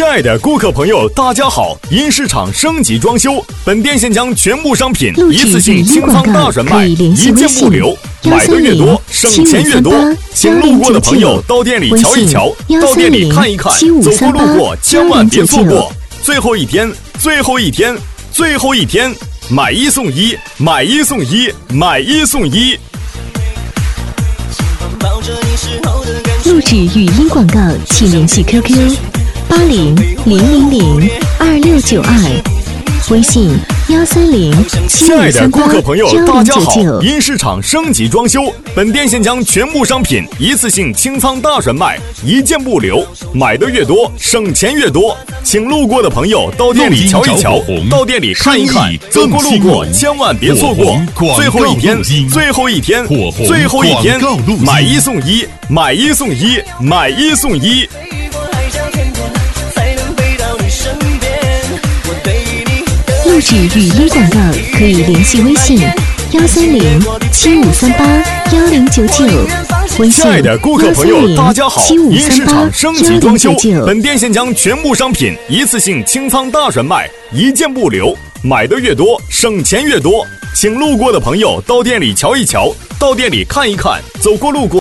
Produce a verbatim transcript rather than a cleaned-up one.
亲爱的顾客朋友，大家好！因市场升级装修，本店现将全部商品一次性清仓大甩卖，一件不留。买的越多，省钱越多。请路过的朋友到店里瞧一瞧，到店里看一看，走过路过千万别错过。最后一天，最后一天，最后一天，买一送一，买一送一，买一送一。 录制语音广告，请联系 Q Q 八零零零零二六九二，微信幺三零七五三八幺零九九。 因市场升级装修，本店现将全部商品一次性清仓大甩卖，一件不留。买的越多，省钱越多。请路过的朋友到店里瞧一瞧，到店里看一看，走过路过千万别错过。最后一天，最后一天，最后一天，买一送一，买一送一，买一送一。 录制语音广告可以联系微信幺三零七五三八幺零九九，微信亲爱的顾客朋友，大家好！因市场升级装修，本店现将全部商品一次性清仓大甩卖，一件不留。买的越多，省钱越多。请路过的朋友到店里瞧一瞧，到店里看一看，走过路过。